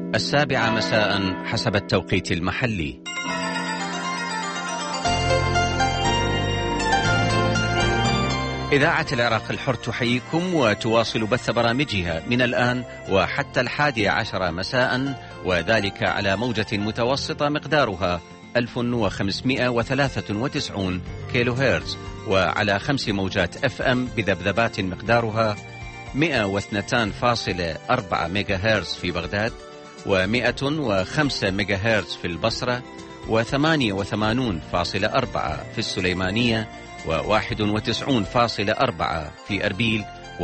7 مساء حسب التوقيت المحلي. إذاعة العراق الحر تحييكم وتواصل بث برامجها من الآن وحتى 11 مساء، وذلك على موجة متوسطة مقدارها 1593 كيلو هرتز، وعلى 5 موجات FM بذبذبات مقدارها 102.4 ميجا هرتز في بغداد، و105 ميجا هرتز في البصرة، و88.4 في السليمانية، و91.4 في أربيل،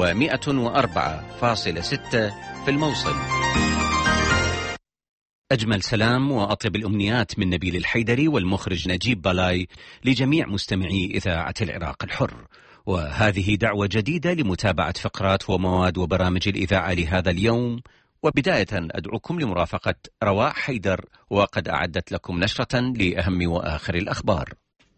و104.6 في الموصل. أجمل سلام وأطيب الأمنيات من نبيل الحيدري والمخرج نجيب بالاي لجميع مستمعي إذاعة العراق الحر، وهذه دعوة جديدة لمتابعة فقرات ومواد وبرامج الإذاعة لهذا اليوم. وبداية أدعوكم لمرافقة رواء حيدر، وقد أعدت لكم نشرة لأهم وآخر الأخبار.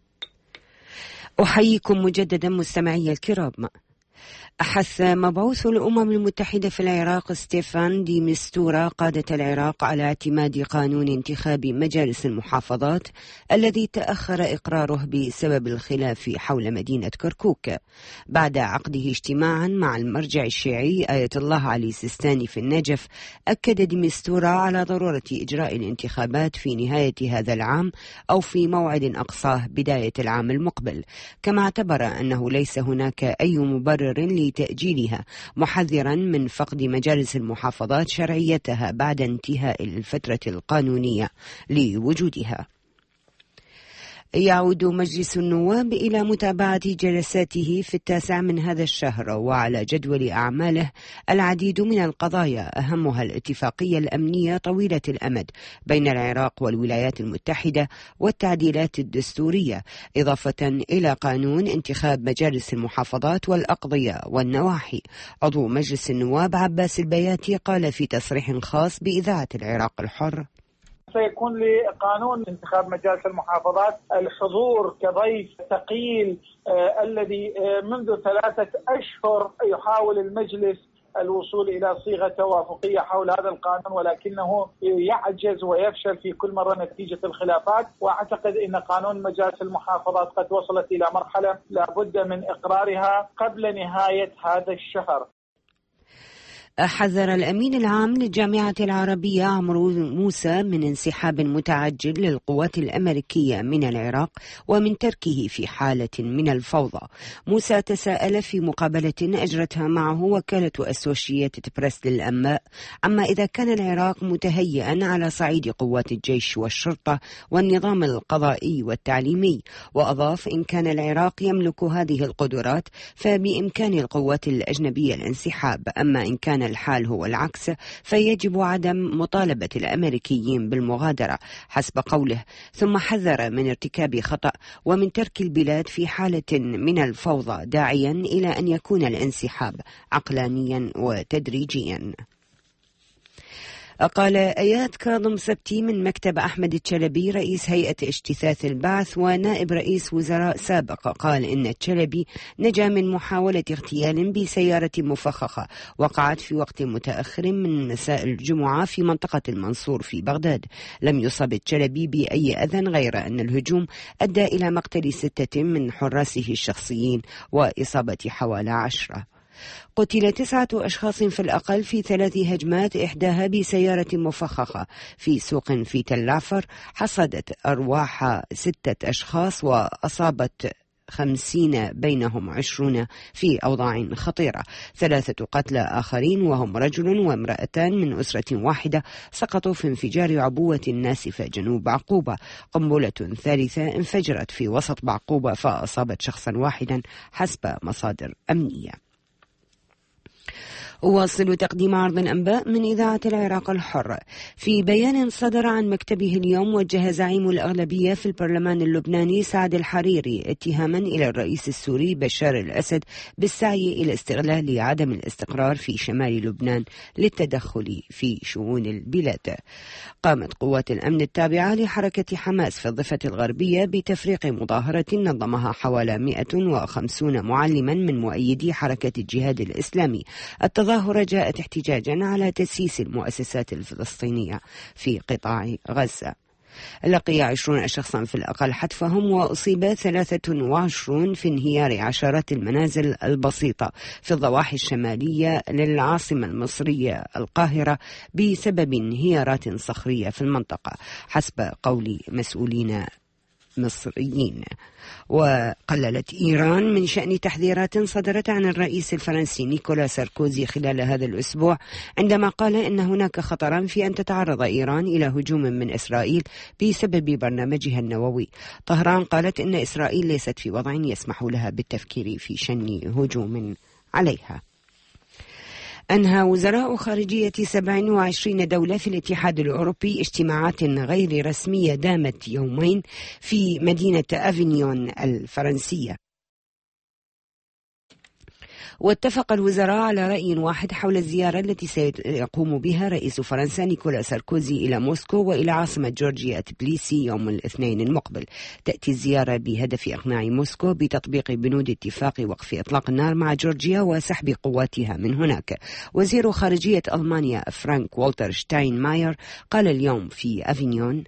أحييكم مجددا مستمعي الكرام. أحث مبعوث الأمم المتحدة في العراق ستيفان دي مستورا قادة العراق على اعتماد قانون انتخاب مجالس المحافظات الذي تأخر إقراره بسبب الخلاف حول مدينة كركوك، بعد عقده اجتماعا مع المرجع الشيعي آية الله علي سيستاني في النجف. أكد دي مستورا على ضرورة إجراء الانتخابات في نهاية هذا العام أو في موعد أقصاه بداية العام المقبل، كما اعتبر أنه ليس هناك أي مبرر لتأجيلها، محذرا من فقد مجالس المحافظات شرعيتها بعد انتهاء الفترة القانونية لوجودها. يعود مجلس النواب إلى متابعة جلساته في 9 من هذا الشهر، وعلى جدول أعماله العديد من القضايا، أهمها الاتفاقية الأمنية طويلة الأمد بين العراق والولايات المتحدة والتعديلات الدستورية، إضافة إلى قانون انتخاب مجالس المحافظات والأقضية والنواحي. عضو مجلس النواب عباس البياتي قال في تصريح خاص بإذاعة العراق الحر: سيكون لقانون انتخاب مجالس المحافظات الحضور كضيف ثقيل الذي منذ 3 أشهر يحاول المجلس الوصول إلى صيغة توافقية حول هذا القانون، ولكنه يعجز ويفشل في كل مرة نتيجة الخلافات. وأعتقد أن قانون مجالس المحافظات قد وصلت إلى مرحلة لابد من إقرارها قبل نهاية هذا الشهر. حذر الأمين العام للجامعة العربية عمرو موسى من انسحاب متعجل للقوات الأمريكية من العراق ومن تركه في حالة من الفوضى. موسى تساءل في مقابلة أجرتها معه وكالة أسوشيتد بريس للأنباء عما إذا كان العراق متهيئا على صعيد قوات الجيش والشرطة والنظام القضائي والتعليمي، وأضاف: إن كان العراق يملك هذه القدرات فبإمكان القوات الأجنبية الانسحاب، أما إن كان الحال هو العكس فيجب عدم مطالبة الأمريكيين بالمغادرة حسب قوله. ثم حذر من ارتكاب خطأ ومن ترك البلاد في حالة من الفوضى، داعيا إلى أن يكون الانسحاب عقلانيا وتدريجيا. قال آيات كاظم سبتي من مكتب أحمد التشلبي رئيس هيئة اجتثاث البعث ونائب رئيس وزراء سابق، قال إن التشلبي نجا من محاولة اغتيال بسيارة مفخخة وقعت في وقت متأخر من مساء الجمعة في منطقة المنصور في بغداد. لم يصب التشلبي بأي أذى غير أن الهجوم أدى إلى مقتل 6 من حراسه الشخصيين وإصابة حوالي 10. قتل 9 أشخاص في الأقل في 3 هجمات، إحداها بسيارة مفخخة في سوق في تل عفر، حصدت أرواح 6 أشخاص وأصابت 50 بينهم 20 في أوضاع خطيرة. 3 قتلى آخرين وهم رجل وامرأتان من أسرة واحدة سقطوا في انفجار عبوة ناسفة جنوب عقوبة. قنبلة ثالثة انفجرت في وسط بعقوبة فأصابت شخصا واحدا حسب مصادر أمنية. أواصل تقديم عرض الأنباء من إذاعة العراق الحر. في بيان صدر عن مكتبه اليوم، وجه زعيم الأغلبية في البرلمان اللبناني سعد الحريري اتهاما إلى الرئيس السوري بشار الأسد بالسعي إلى استغلال عدم الاستقرار في شمال لبنان للتدخل في شؤون البلاد. قامت قوات الأمن التابعة لحركة حماس في الضفة الغربية بتفريق مظاهرة نظمها حوالي 150 معلما من مؤيدي حركة الجهاد الإسلامي. التظاهرة جاءت احتجاجا على تسييس المؤسسات الفلسطينية في قطاع غزة. لقي 20 شخصا في الأقل حتفهم، وأصيب 23 في انهيار عشرات المنازل البسيطة في الضواحي الشمالية للعاصمة المصرية القاهرة بسبب انهيارات صخرية في المنطقة حسب قول مسؤولين مصريين. وقللت إيران من شأن تحذيرات صدرت عن الرئيس الفرنسي نيكولا ساركوزي خلال هذا الأسبوع، عندما قال إن هناك خطرا في أن تتعرض إيران إلى هجوم من إسرائيل بسبب برنامجها النووي. طهران قالت إن إسرائيل ليست في وضع يسمح لها بالتفكير في شن هجوم عليها. أنهى وزراء خارجية 27 دولة في الاتحاد الأوروبي اجتماعات غير رسمية دامت يومين في مدينة أفينيون الفرنسية، واتفق الوزراء على رأي واحد حول الزيارة التي سيقوم بها رئيس فرنسا نيكولا ساركوزي إلى موسكو وإلى عاصمة جورجيا تبليسي يوم الاثنين المقبل. تأتي الزيارة بهدف إقناع موسكو بتطبيق بنود اتفاق وقف إطلاق النار مع جورجيا وسحب قواتها من هناك. وزير خارجية ألمانيا فرانك والتر شتاينماير قال اليوم في أفينيون: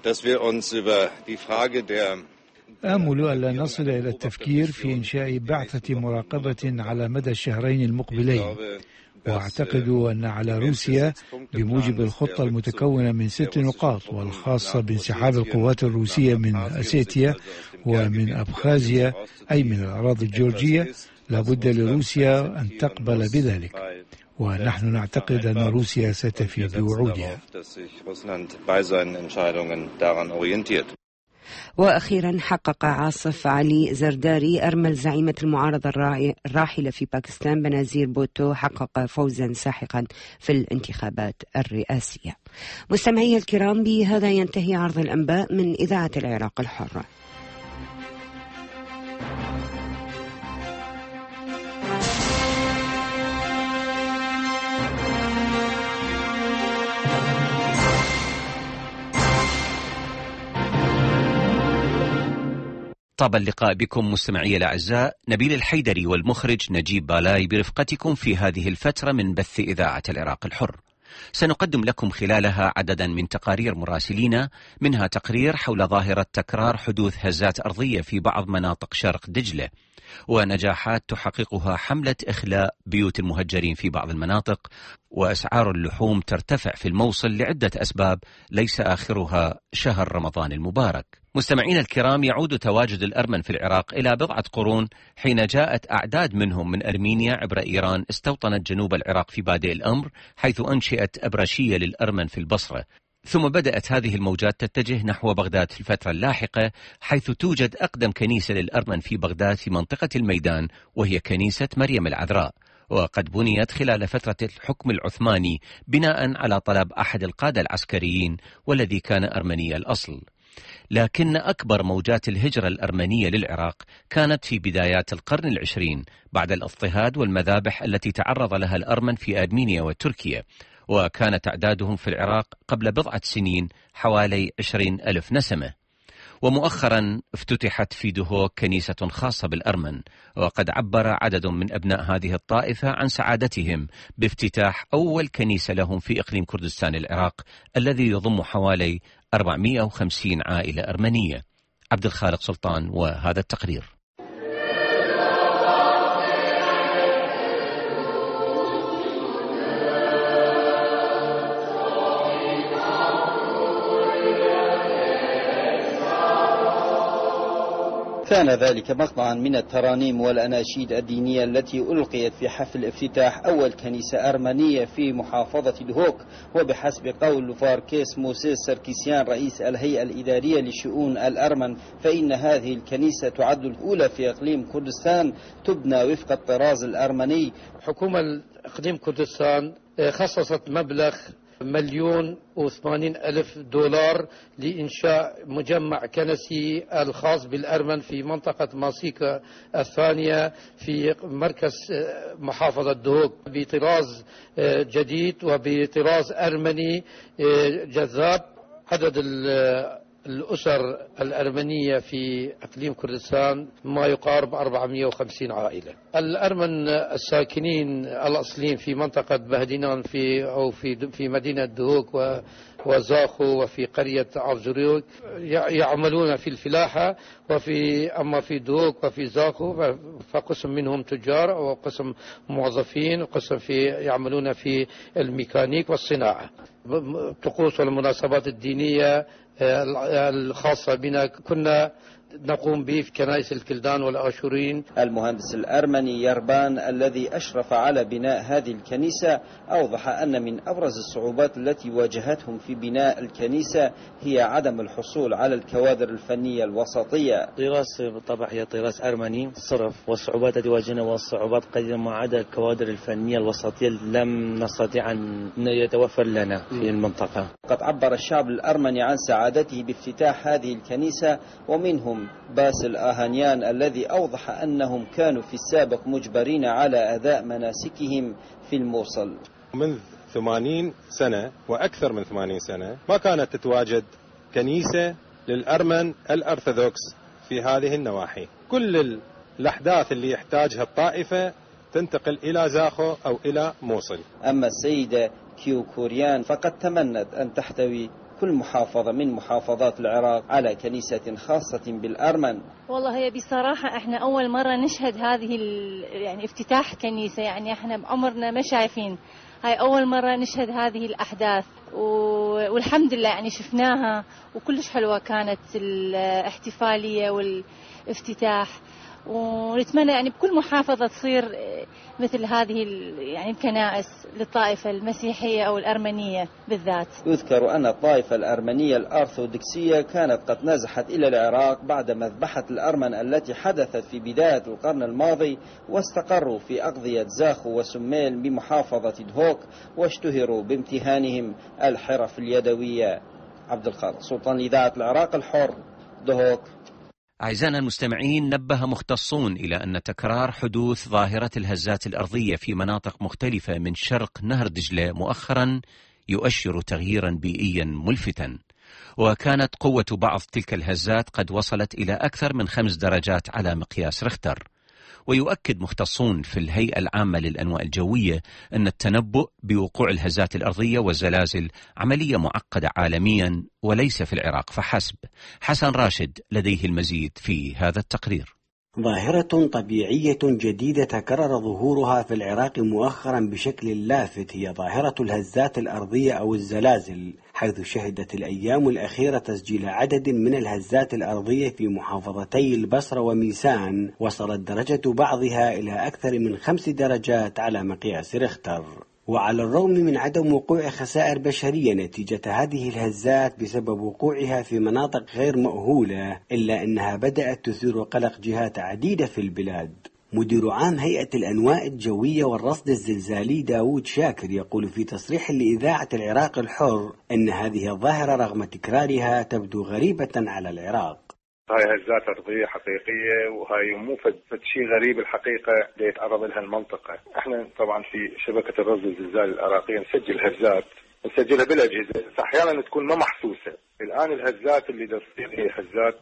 آمل ألا نصل إلى التفكير في إنشاء بعثة مراقبة على مدى الشهرين المقبلين، وأعتقد أن على روسيا بموجب الخطة المتكونة من 6 نقاط والخاصة بانسحاب القوات الروسية من أسيتيا ومن أبخازيا أي من الأراضي الجورجية، لابد لروسيا أن تقبل بذلك، ونحن نعتقد أن روسيا ستفي بوعودها. وأخيرا حقق عاصف علي زرداري أرمل زعيمة المعارضة الراحلة في باكستان بنازير بوتو حقق فوزا ساحقا في الانتخابات الرئاسية. مستمعي الكرام، بهذا ينتهي عرض الأنباء من إذاعة العراق الحرة. طاب اللقاء بكم مستمعي الأعزاء. نبيل الحيدري والمخرج نجيب بالاي برفقتكم في هذه الفترة من بث إذاعة العراق الحر. سنقدم لكم خلالها عددا من تقارير مراسلين، منها تقرير حول ظاهرة تكرار حدوث هزات أرضية في بعض مناطق شرق دجلة، ونجاحات تحققها حملة إخلاء بيوت المهجرين في بعض المناطق، وأسعار اللحوم ترتفع في الموصل لعدة أسباب ليس آخرها شهر رمضان المبارك. مستمعين الكرام، يعود تواجد الأرمن في العراق إلى بضعة قرون، حين جاءت أعداد منهم من أرمينيا عبر إيران استوطنت جنوب العراق في بادئ الأمر، حيث أنشئت أبرشية للأرمن في البصرة. ثم بدأت هذه الموجات تتجه نحو بغداد في الفترة اللاحقة، حيث توجد أقدم كنيسة للأرمن في بغداد في منطقة الميدان، وهي كنيسة مريم العذراء، وقد بنيت خلال فترة الحكم العثماني بناء على طلب أحد القادة العسكريين والذي كان أرمني الأصل. لكن أكبر موجات الهجرة الأرمنية للعراق كانت في بدايات القرن العشرين بعد الاضطهاد والمذابح التي تعرض لها الأرمن في أرمينيا وتركيا، وكان تعدادهم في العراق قبل بضعة سنين حوالي 20,000 نسمة. ومؤخرا افتتحت في دهوك كنيسة خاصة بالأرمن، وقد عبر عدد من أبناء هذه الطائفة عن سعادتهم بافتتاح أول كنيسة لهم في إقليم كردستان العراق الذي يضم حوالي 450 عائلة أرمنية. عبد الخالق سلطان وهذا التقرير. كان ذلك مقطعا من الترانيم والأناشيد الدينية التي ألقيت في حفل افتتاح أول كنيسة أرمنية في محافظة دهوك. وبحسب قول فاركيس موسيس سركيسيان رئيس الهيئة الإدارية لشؤون الأرمن، فإن هذه الكنيسة تعد الأولى في إقليم كردستان تبنى وفق الطراز الأرمني. حكومة إقليم كردستان خصصت مبلغ $1,080,000 لإنشاء مجمع كنسي الخاص بالأرمن في منطقة ماسيكا الثانية في مركز محافظة دهوك بطراز جديد وبطراز أرمني جذاب. عدد الأسر الأرمنية في إقليم كردستان ما يقارب 450 عائلة. الأرمن الساكنين الأصليين في منطقة بهدينان في مدينة دهوك وزاخو وفي قرية عفزريوك يعملون في الفلاحة، أما في دهوك وفي زاخو فقسم منهم تجار وقسم موظفين وقسم يعملون في الميكانيك والصناعة. الطقوس والمناسبات الدينية الخاصة بنا كنا نقوم به في كنائس الكلدان والآشورين. المهندس الأرمني يربان الذي أشرف على بناء هذه الكنيسة أوضح أن من أبرز الصعوبات التي واجهتهم في بناء الكنيسة هي عدم الحصول على الكوادر الفنية الوسطية. طراز بالطبع هي طراز أرمني صرف، والصعوبات التي واجهنا والصعوبات قليلة ما عدا الكوادر الفنية الوسطية لم نستطيع أن يتوفر لنا في المنطقة. قد عبر الشعب الأرمني عن سعادته بافتتاح هذه الكنيسة، ومنهم باسل آهانيان الذي أوضح أنهم كانوا في السابق مجبرين على أداء مناسكهم في الموصل. منذ 80 سنة وأكثر من 80 سنة ما كانت تتواجد كنيسة للأرمن الأرثوذكس في هذه النواحي. كل الأحداث اللي يحتاجها الطائفة تنتقل إلى زاخو أو إلى موصل. أما السيدة كيو كوريان فقد تمنت أن تحتوي كل محافظة من محافظات العراق على كنيسة خاصة بالأرمن. والله هي بصراحة احنا أول مرة نشهد هذه يعني افتتاح كنيسة، يعني احنا بعمرنا ما شايفين، هاي أول مرة نشهد هذه الأحداث والحمد لله يعني شفناها وكلش حلوة كانت الاحتفالية والافتتاح، ونتمنى يعني بكل محافظة تصير مثل هذه يعني الكنائس للطائفة المسيحية أو الأرمنية بالذات. يذكر أن الطائفة الأرمنية الأرثوذكسية كانت قد نزحت إلى العراق بعد مذبحة الأرمن التي حدثت في بداية القرن الماضي، واستقروا في أقضية زاخو وسميل بمحافظة دهوك، واشتهروا بامتهانهم الحرف اليدوية. عبد الخالق سلطان، إذاعة العراق الحر، دهوك. أعزائنا المستمعين، نبه مختصون إلى أن تكرار حدوث ظاهرة الهزات الأرضية في مناطق مختلفة من شرق نهر دجلة مؤخرا يؤشر تغييرا بيئيا ملفتا، وكانت قوة بعض تلك الهزات قد وصلت إلى أكثر من 5 درجات على مقياس ريختر. ويؤكد مختصون في الهيئة العامة للأنواع الجوية أن التنبؤ بوقوع الهزات الأرضية والزلازل عملية معقدة عالميا وليس في العراق فحسب. حسن راشد لديه المزيد في هذا التقرير. ظاهرة طبيعية جديدة تكرر ظهورها في العراق مؤخرا بشكل لافت هي ظاهرة الهزات الأرضية أو الزلازل، حيث شهدت الأيام الأخيرة تسجيل عدد من الهزات الأرضية في محافظتي البصرة وميسان، وصلت درجة بعضها إلى أكثر من 5 درجات على مقياس ريختر. وعلى الرغم من عدم وقوع خسائر بشرية نتيجة هذه الهزات بسبب وقوعها في مناطق غير مأهولة، إلا أنها بدأت تثير قلق جهات عديدة في البلاد. مدير عام هيئة الأنواع الجوية والرصد الزلزالي داود شاكر يقول في تصريح لإذاعة العراق الحر أن هذه الظاهرة رغم تكرارها تبدو غريبة على العراق. هاي هزات أرضية حقيقية، وهاي مو شيء غريب الحقيقة اللي يتعرض لها المنطقة. احنا طبعا في شبكة الرصد الزلزالي العراقية نسجل هزات، نسجلها بالأجهزة، أحيانا تكون ما محسوسة. الآن الهزات اللي تصير هي هزات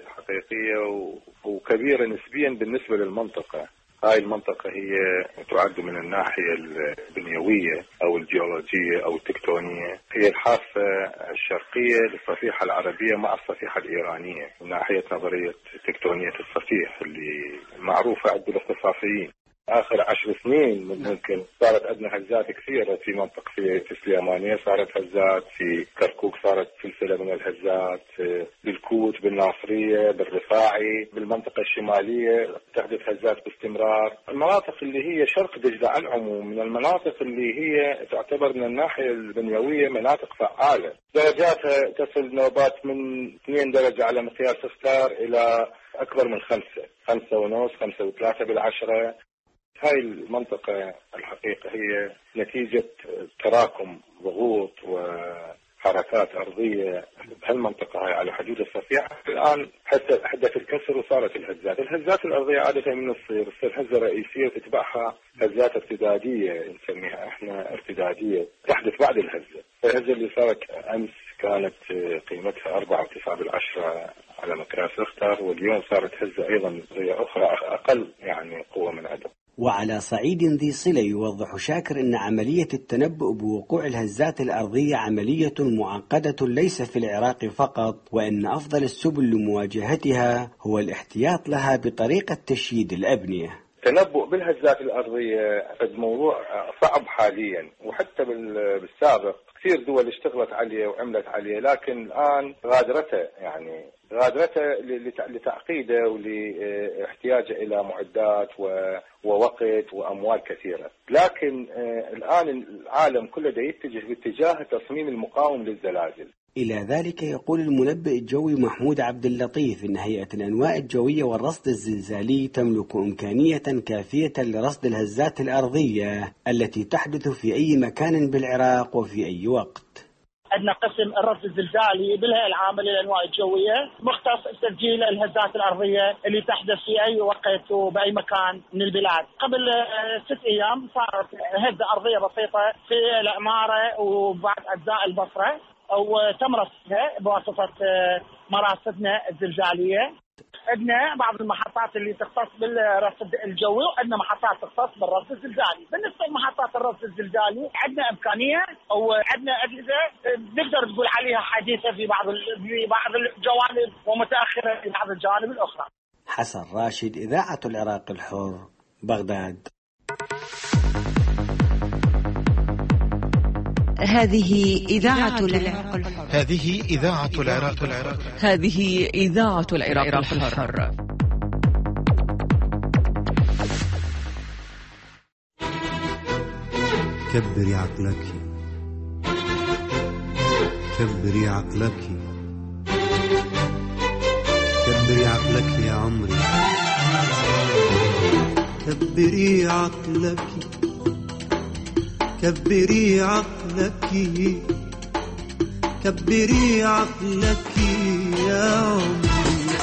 حقيقية وكبيرة نسبيا بالنسبة للمنطقة. هاي المنطقة هي تعد من الناحية البنيوية أو الجيولوجية أو التكتونية هي الحافة الشرقية للصفيحة العربية مع الصفيحة الإيرانية من ناحية نظرية تكتونية الصفيح اللي معروفة عند الاختصاصيين. آخر 10 سنين ممكن صارت عندنا هزات كثيرة في منطقة في سليمانية، صارت هزات في كركوك، صارت سلسلة من الهزات بالكوت، بالناصرية، بالرفاعي، بالمنطقة الشمالية تحدث هزات باستمرار. المناطق اللي هي شرق دجلة على العموم من المناطق اللي هي تعتبر من الناحية البنيوية مناطق فعالة، درجاتها تصل نوبات من 2 درجة على مقياس ريختر إلى أكبر من 5، 5.5، 5.3 بالعشرة. هاي المنطقة الحقيقة هي نتيجة تراكم ضغوط وحركات أرضية بهالمنطقة هاي على حدود الصفيحة. الآن حدث الكسر وصارت الهزات الأرضية عادة من تصير هزة رئيسية وتتبعها هزات ارتدادية نسميها احنا ارتدادية استعدادية تحدث بعد الهزة. الهزة اللي صارت أمس كانت قيمتها 4.9 على مقياس ريختر، واليوم صارت هزة أيضا أخرى أقل يعني قوة من عدم. وعلى صعيد ذي صلة يوضح شاكر أن عملية التنبؤ بوقوع الهزات الأرضية عملية معقدة ليس في العراق فقط، وأن أفضل السبل لمواجهتها هو الاحتياط لها بطريقة تشييد الأبنية. التنبؤ بالهزات الأرضية موضوع صعب حاليا، وحتى بالسابق كثير دول اشتغلت عليه وعملت عليه، لكن الآن غادرته لتعقيده ولاحتياجه إلى معدات ووقت وأموال كثيرة. لكن الآن العالم كله يتجه باتجاه التصميم المقاوم للزلازل. إلى ذلك يقول المنبئ الجوي محمود عبد اللطيف إن هيئة الأنواء الجوية والرصد الزلزالي تملك إمكانية كافية لرصد الهزات الأرضية التي تحدث في أي مكان بالعراق وفي أي وقت. عندنا قسم الرصد الزلزالي بالهيئة العامة للأنواء الجوية مختص بتسجيل الهزات الأرضية اللي تحدث في أي وقت وبأي مكان من البلاد. قبل 6 أيام صارت هزة أرضية بسيطة في العمارة وبعض أجزاء البصرة، وتم رصدها بواسطة مراصدنا الزلزالية. عندنا بعض المحطات اللي تختص بالرصد الجوي، وعندنا محطات تختص بالرصد الزلزالي. بالنسبة لمحطات الرصد الزلزالي عندنا إمكانية وعندنا أجهزة نقدر نقول عليها حديثة في بعض الجوانب ومتأخرة في بعض الجوانب الأخرى. حسن راشد، إذاعة العراق الحر، بغداد. هذه إذاعة العراق الحر. هذه إذاعة العراق الحر. هذه إذاعة العراق الحر. كبري عقلك، كبري عقلك، كبري عقلك يا عمري، كبري عقلك، كبري عقلك، كبري عقلك يا عمري،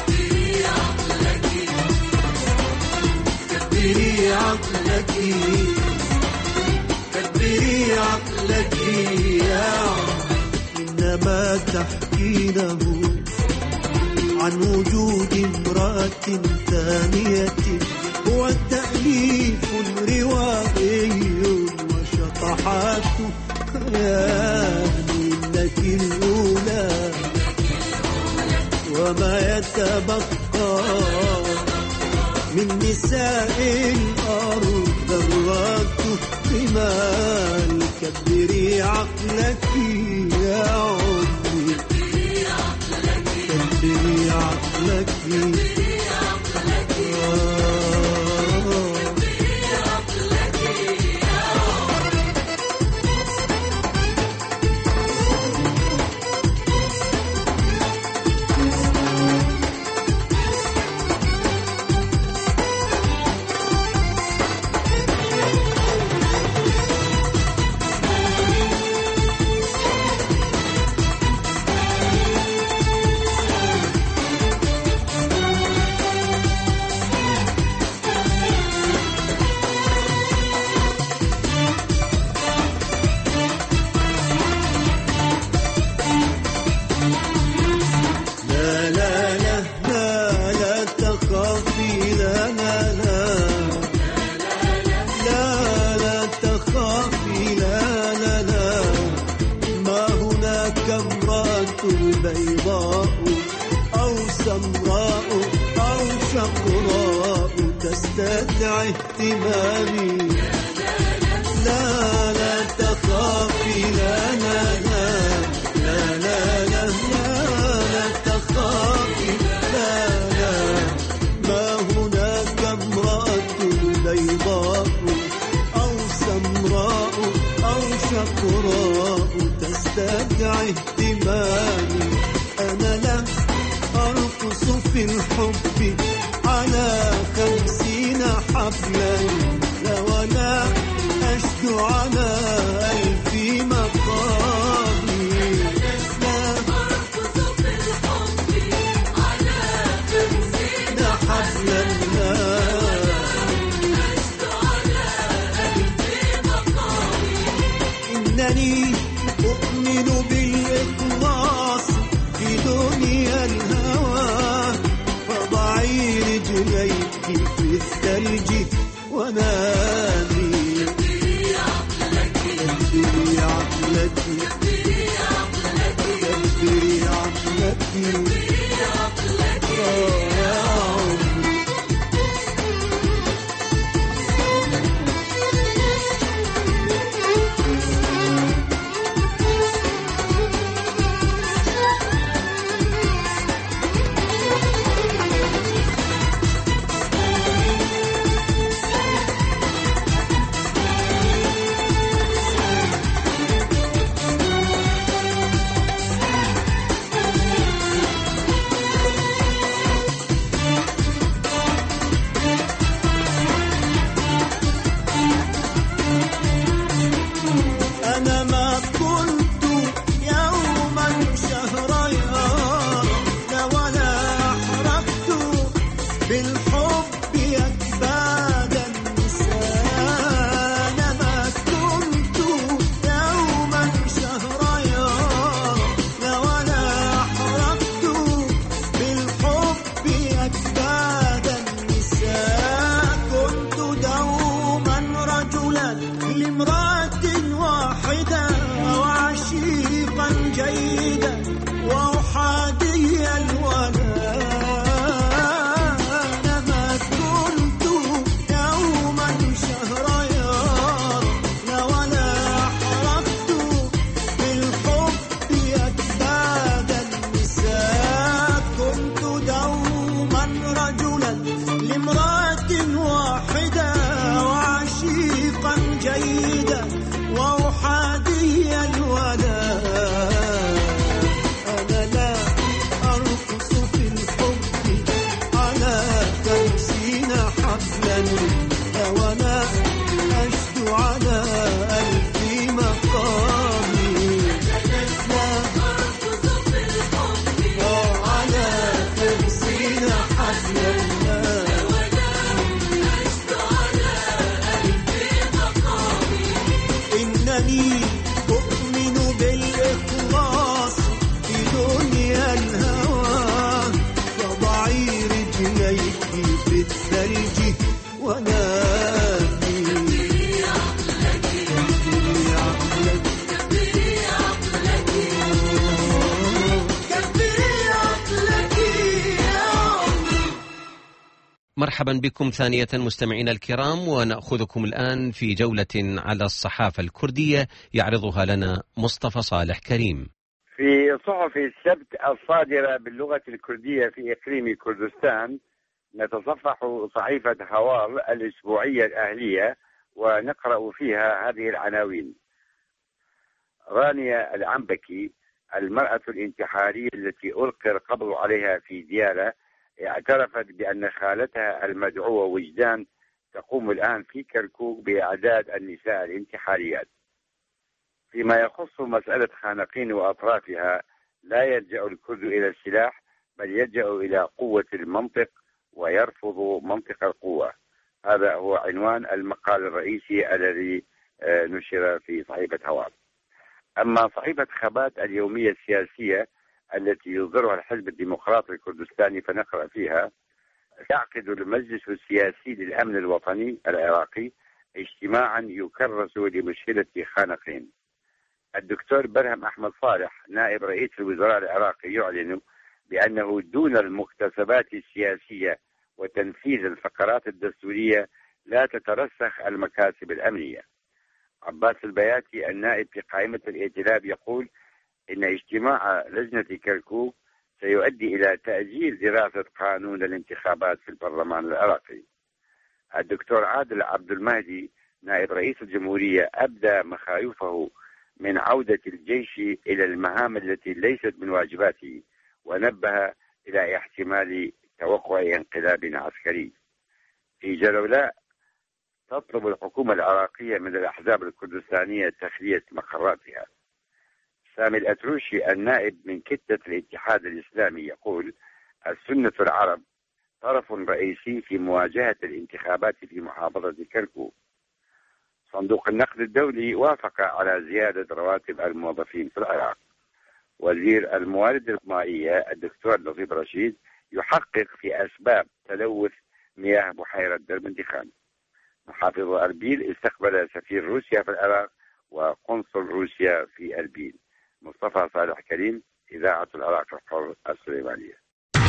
كبري عقلك، كبري عقلك يا عمري. إنما تحكينه عن وجود امرأة ثانية هو تأليف روائي وشطحات خيال لك الأولى، وما يتبقى من نساء الأرض ذرات رمال. كبري عقلك يا عمري، كبري عقلك، تستدعي اهتمامي. لا لا تخافي، لا لا لا لا لا لا لا تخافي، لا لا. ما هناك امرأة بيضاء أو سمراء أو شقراء تستدعي اهتمامي. أنا لا أرقص في الحب على 50 حبلا، لا ولا أشد على 1000 مقامي. لا أرقص في الحب على 50 حبلا، لا أشد على 1000 مقامي. إنني أؤمن بالإخلاص في دنيا الهوى، فضعي رجليك في الثلج ونامي. كبري عقلك كبري عقلك كبري عقلك يا عمري. مرحبا بكم ثانية مستمعينا الكرام، ونأخذكم الآن في جولة على الصحافة الكردية يعرضها لنا مصطفى صالح كريم. في صحف السبت الصادرة باللغة الكردية في إقليم كردستان نتصفح صحيفة هوار الأسبوعية الأهلية ونقرأ فيها هذه العناوين: رانية العنبكي المرأة الانتحارية التي ألقي القبض عليها في ديالى اعترفت بأن خالتها المدعوة وجدان تقوم الآن في كركوك بإعداد النساء الانتحاريات. فيما يخص مسألة خانقين وأطرافها لا يلجأ الكرد إلى السلاح بل يلجأ إلى قوة المنطق ويرفض منطق القوة. هذا هو عنوان المقال الرئيسي الذي نشر في صحيفة هوار. أما صحيفة خبات اليومية السياسية التي يصدرها الحزب الديمقراطي الكردستاني فنقرأ فيها: يعقد المجلس السياسي للأمن الوطني العراقي اجتماعا يكرس لمشكلة خانقين. الدكتور برهم أحمد صالح نائب رئيس الوزراء العراقي يعلن بأنه دون المكتسبات السياسية وتنفيذ الفقرات الدستورية لا تترسخ المكاسب الأمنية. عباس البياتي النائب في قائمة الائتلاف يقول إن اجتماع لجنة كركوك سيؤدي إلى تأجيل دراسة قانون الانتخابات في البرلمان العراقي. الدكتور عادل عبد المهدي نائب رئيس الجمهورية أبدى مخاوفه من عودة الجيش إلى المهام التي ليست من واجباته، ونبه إلى احتمال توقع انقلاب عسكري. في جلولاء تطلب الحكومة العراقية من الأحزاب الكردستانية تخلية مقراتها. سامي الأتروشي النائب من كتلة الاتحاد الإسلامي يقول: السنة العرب طرف رئيسي في مواجهة الانتخابات في محافظة كركوك. صندوق النقد الدولي وافق على زيادة رواتب الموظفين في العراق. وزير الموارد المائية الدكتور لطيف رشيد يحقق في أسباب تلوث مياه بحيرة دربندخان. محافظ أربيل استقبل سفير روسيا في العراق وقنصل روسيا في أربيل. مصطفى صالح كريم، إذاعة العراق الحر السليمانية.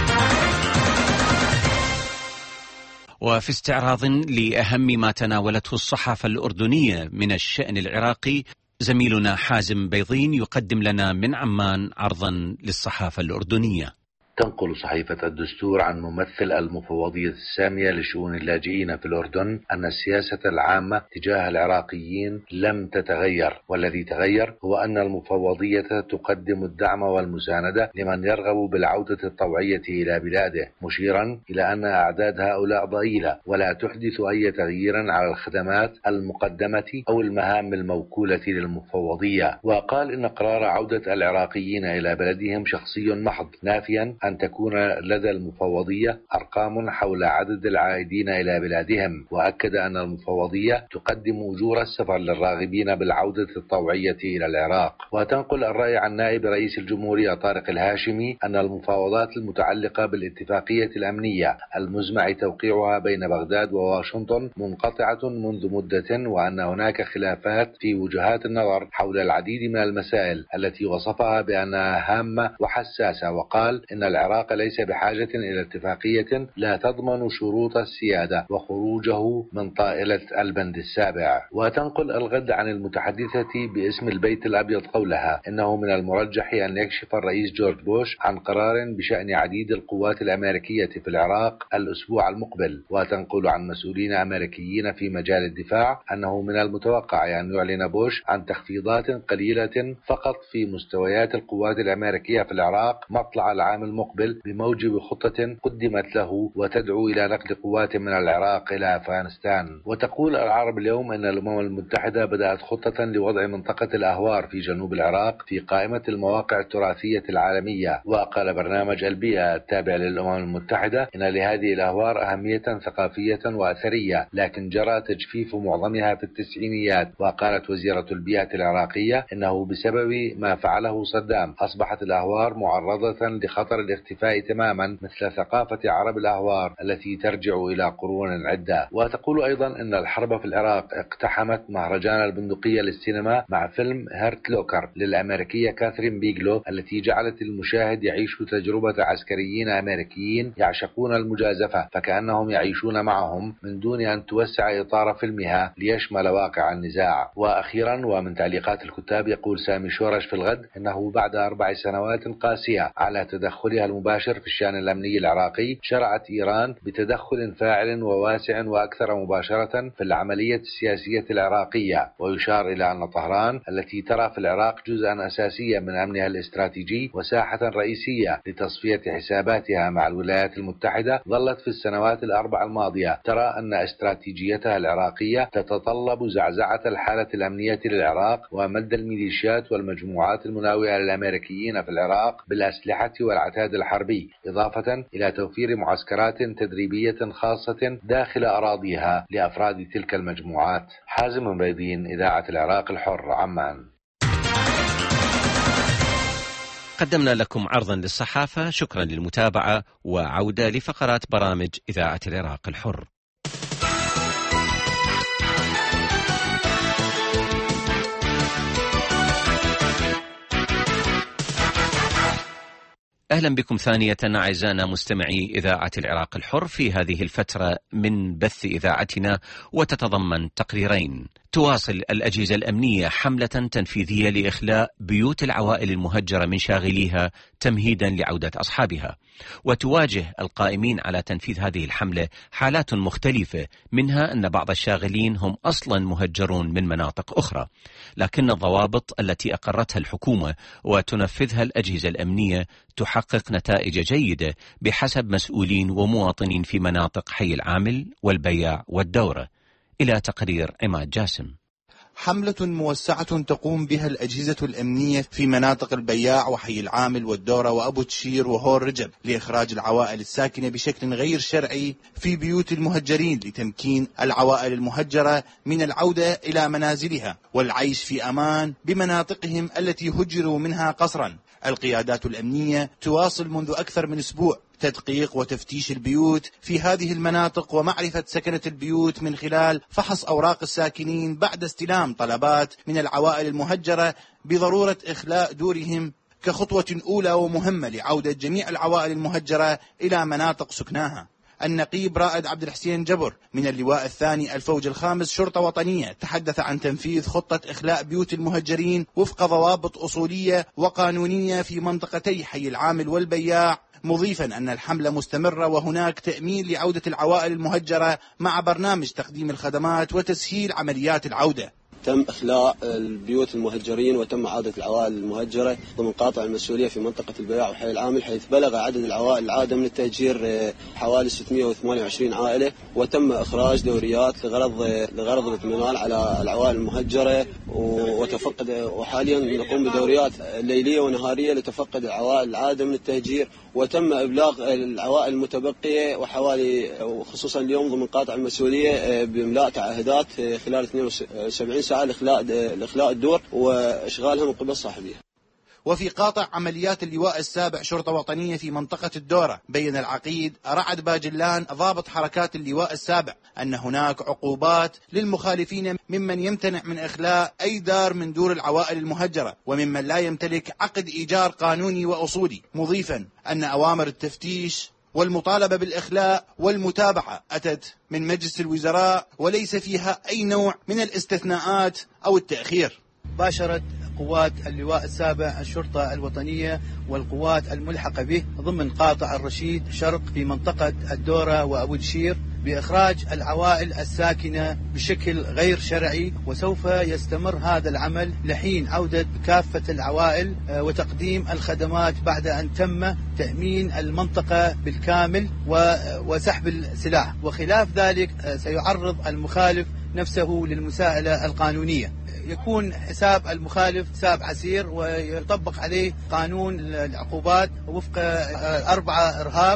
وفي استعراض لأهم ما تناولته الصحافة الأردنية من الشأن العراقي، زميلنا حازم بيضين يقدم لنا من عمان عرضا للصحافة الأردنية. تنقل صحيفة الدستور عن ممثل المفوضية السامية لشؤون اللاجئين في الأردن أن السياسة العامة تجاه العراقيين لم تتغير، والذي تغير هو أن المفوضية تقدم الدعم والمساندة لمن يرغب بالعودة الطوعية إلى بلاده، مشيرا إلى أن أعداد هؤلاء ضئيلة ولا تحدث أي تغيير على الخدمات المقدمة أو المهام الموكولة للمفوضية. وقال إن قرار عودة العراقيين إلى بلدهم شخصي محض، نافيا أن تكون لدى المفوضية أرقام حول عدد العائدين إلى بلادهم. وأكد أن المفوضية تقدم أجور السفر للراغبين بالعودة الطوعية إلى العراق. وتنقل الرأي عن نائب رئيس الجمهورية طارق الهاشمي أن المفاوضات المتعلقة بالاتفاقية الأمنية المزمع توقيعها بين بغداد وواشنطن منقطعة منذ مدة، وأن هناك خلافات في وجهات النظر حول العديد من المسائل التي وصفها بأنها هامة وحساسة. وقال إن العراق ليس بحاجة إلى اتفاقية لا تضمن شروط السيادة وخروجه من طائلة البند السابع. وتنقل الغد عن المتحدثة باسم البيت الأبيض قولها إنه من المرجح أن يكشف الرئيس جورج بوش عن قرار بشأن عديد القوات الأمريكية في العراق الأسبوع المقبل. وتنقل عن مسؤولين أمريكيين في مجال الدفاع أنه من المتوقع أن يعلن بوش عن تخفيضات قليلة فقط في مستويات القوات الأمريكية في العراق مطلع العام المقبل بموجب خطة قدمت له وتدعو إلى نقل قوات من العراق إلى أفغانستان. وتقول العرب اليوم أن الأمم المتحدة بدأت خطة لوضع منطقة الأهوار في جنوب العراق في قائمة المواقع التراثية العالمية. وقال برنامج البيئة التابع للأمم المتحدة إن لهذه الأهوار أهمية ثقافية وأثرية، لكن جرى تجفيف معظمها في التسعينيات. وقالت وزيرة البيئة العراقية إنه بسبب ما فعله صدام أصبحت الأهوار معرضة لخطر الاختفاء تماما، مثل ثقافة عرب الأهوار التي ترجع إلى قرون عدة. وتقول أيضا أن الحرب في العراق اقتحمت مهرجان البندقية للسينما مع فيلم هيرت لوكر للأمريكية كاثرين بيغلو، التي جعلت المشاهد يعيش تجربة عسكريين أمريكيين يعشقون المجازفة فكأنهم يعيشون معهم من دون أن توسع إطار فيلمها ليشمل واقع النزاع. وأخيرا ومن تعليقات الكتاب يقول سامي شورش في الغد إنه بعد 4 سنوات قاسية على تدخلها المباشر في الشأن الأمني العراقي، شرعت إيران بتدخل فاعل وواسع وأكثر مباشرة في العملية السياسية العراقية. ويشار إلى أن طهران التي ترى في العراق جزءا أساسيا من أمنها الاستراتيجي وساحة رئيسية لتصفية حساباتها مع الولايات المتحدة، ظلت في السنوات ال4 الماضية ترى أن استراتيجيتها العراقية تتطلب زعزعة الحالة الأمنية للعراق ومد الميليشيات والمجموعات المناوئة للأمريكيين في العراق بالأسلحة والعتاد الحربي، إضافة إلى توفير معسكرات تدريبية خاصة داخل أراضيها لأفراد تلك المجموعات. حازم بيضين، إذاعة العراق الحر، عمان. قدمنا لكم عرضا للصحافة، شكرا للمتابعة، وعودة لفقرات برامج إذاعة العراق الحر. أهلا بكم ثانية أعزائنا مستمعي إذاعة العراق الحر في هذه الفترة من بث إذاعتنا، وتتضمن تقريرين. تواصل الأجهزة الأمنية حملة تنفيذية لإخلاء بيوت العوائل المهجرة من شاغليها تمهيدا لعودة أصحابها، وتواجه القائمين على تنفيذ هذه الحملة حالات مختلفة، منها أن بعض الشاغلين هم أصلا مهجرون من مناطق أخرى، لكن الضوابط التي أقرتها الحكومة وتنفذها الأجهزة الأمنية تحقق نتائج جيدة بحسب مسؤولين ومواطنين في مناطق حي العامل والبيع والدورة. إلى تقرير عماد جاسم. حملة موسعة تقوم بها الأجهزة الأمنية في مناطق البياع وحي العامل والدورة وأبو تشير وهور رجب لإخراج العوائل الساكنة بشكل غير شرعي في بيوت المهجرين، لتمكين العوائل المهجرة من العودة إلى منازلها والعيش في أمان بمناطقهم التي هجروا منها قسرا. القيادات الأمنية تواصل منذ أكثر من أسبوع تدقيق وتفتيش البيوت في هذه المناطق ومعرفة سكنة البيوت من خلال فحص أوراق الساكنين بعد استلام طلبات من العوائل المهجرة بضرورة إخلاء دورهم كخطوة أولى ومهمة لعودة جميع العوائل المهجرة إلى مناطق سكناها. النقيب رائد عبد الحسين جبر من اللواء الثاني الفوج الخامس شرطة وطنية تحدث عن تنفيذ خطة إخلاء بيوت المهجرين وفق ضوابط أصولية وقانونية في منطقتي حي العامل والبياع، مضيفا أن الحملة مستمرة وهناك تأمين لعودة العوائل المهجرة مع برنامج تقديم الخدمات وتسهيل عمليات العودة. تم إخلاء البيوت المهجرين وتم عودة العوائل المهجرة ضمن قاطع المسؤولية في منطقة البياع وحي العامل، حيث بلغ عدد العوائل العادة من التهجير حوالي 628 عائلة، وتم إخراج دوريات لغرض الاطمئنان على العوائل المهجرة وتفقد، وحاليا نقوم بدوريات ليلية ونهارية لتفقد العوائل العادة من التهجير، وتم إبلاغ العوائل المتبقية وحوالي خصوصا اليوم ضمن قاطع المسؤولية بإملاء تعهدات خلال 72 ساعة لإخلاء الدور وإشغالها من قبل صاحبيها. وفي قاطع عمليات اللواء السابع شرطة وطنية في منطقة الدورة، بين العقيد رعد باجلان ضابط حركات اللواء السابع أن هناك عقوبات للمخالفين ممن يمتنع من إخلاء أي دار من دور العوائل المهجرة وممن لا يمتلك عقد إيجار قانوني وأصولي، مضيفا أن أوامر التفتيش والمطالبة بالإخلاء والمتابعة أتت من مجلس الوزراء وليس فيها أي نوع من الاستثناءات أو التأخير. باشرت قوات اللواء السابع الشرطة الوطنية والقوات الملحقة به ضمن قاطع الرشيد شرق في منطقة الدورة وأبو تشير بإخراج العوائل الساكنة بشكل غير شرعي، وسوف يستمر هذا العمل لحين عودة كافة العوائل وتقديم الخدمات بعد أن تم تأمين المنطقة بالكامل وسحب السلاح، وخلاف ذلك سيعرض المخالف نفسه للمساءلة القانونية. يكون حساب المخالف حساب عسير ويطبق عليه قانون العقوبات وفق 4 إرهاب،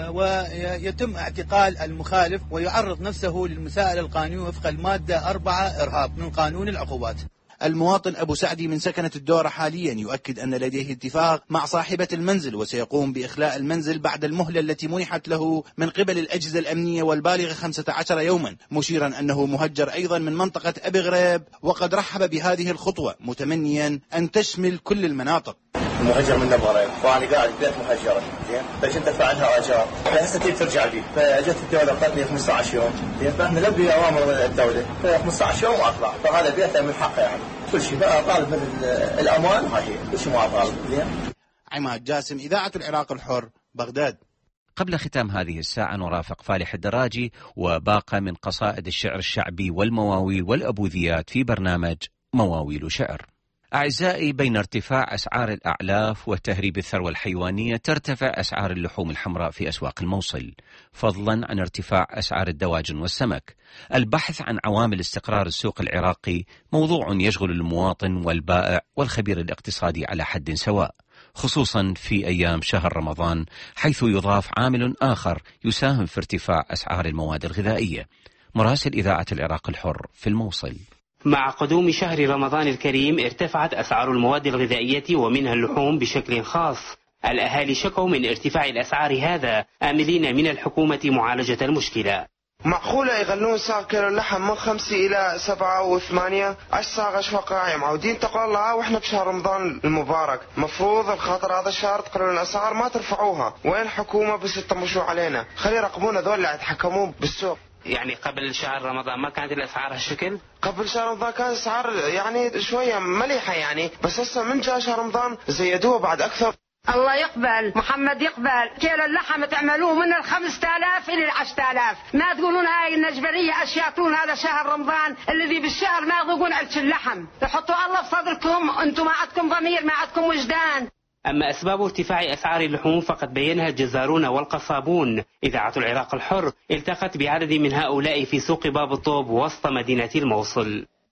ويتم اعتقال المخالف ويعرض نفسه للمساءلة القانونية وفق المادة 4 إرهاب من قانون العقوبات. المواطن أبو سعدي من سكنة الدورة حاليا يؤكد أن لديه اتفاق مع صاحبة المنزل وسيقوم بإخلاء المنزل بعد المهلة التي منحت له من قبل الأجهزة الأمنية والبالغة 15 يوما، مشيرا أنه مهجر أيضا من منطقة أبي غريب وقد رحب بهذه الخطوة متمنيا أن تشمل كل المناطق. مهجر من نبرة وانا قاعد ببيت مهجره، زين فايش انت دفع عنها اجار، فهسه تبي ترجع لي، فاجت الدوله اعطتني 15 يوم، زين فاحنا نلبي اوامر الدوله، 15 يوم واطلع، فهذا بيته من حقه يعني كل شيء، فطالب من الامان هاي كل شيء ما طالب. زين. عماد جاسم، إذاعة العراق الحر، بغداد. قبل ختام هذه الساعة نرافق فالح الدراجي وباقة من قصائد الشعر الشعبي والمواويل والأبوذيات في برنامج مواويل شعر. أعزائي، بين ارتفاع أسعار الأعلاف وتهريب الثروة الحيوانية ترتفع أسعار اللحوم الحمراء في أسواق الموصل، فضلا عن ارتفاع أسعار الدواجن والسمك. البحث عن عوامل استقرار السوق العراقي موضوع يشغل المواطن والبائع والخبير الاقتصادي على حد سواء، خصوصا في أيام شهر رمضان، حيث يضاف عامل آخر يساهم في ارتفاع أسعار المواد الغذائية. مراسل إذاعة العراق الحر في الموصل. مع قدوم شهر رمضان الكريم ارتفعت أسعار المواد الغذائية ومنها اللحوم بشكل خاص. الأهالي شكوا من ارتفاع الأسعار هذا، آملين من الحكومة معالجة المشكلة. معقولة يغلون سعر كيلو اللحم من 5 إلى 7 و8؟ ايش صار اشواقع معودين تقول الله واحنا بشهر رمضان المبارك، مفروض الخاطر هذا الشهر تقللون الأسعار ما ترفعوها، وين الحكومة بس يطمشوا علينا؟ خلي يراقبونا ذول اللي يتحكمون بالسوق. يعني قبل شهر رمضان ما كانت الأسعار هالشكل؟ قبل شهر رمضان كانت الأسعار يعني شوية مليحة يعني، بس هسه من جاء شهر رمضان زيدوها بعد أكثر. الله يقبل، محمد يقبل، كيلو اللحم تعملوه من 5000 إلى 10000، ما تقولون هاي النجبرية أشياء هذا شهر رمضان الذي بالشهر ما يذوقون عدش اللحم، تحطوا الله في صدركم، أنتم ما عندكم ضمير ما عندكم وجدان. أما أسباب ارتفاع أسعار اللحوم فقد بينها الجزارون والقصابون. إذاعة العراق الحر التقت بعدد من هؤلاء في سوق باب الطوب وسط مدينة الموصل.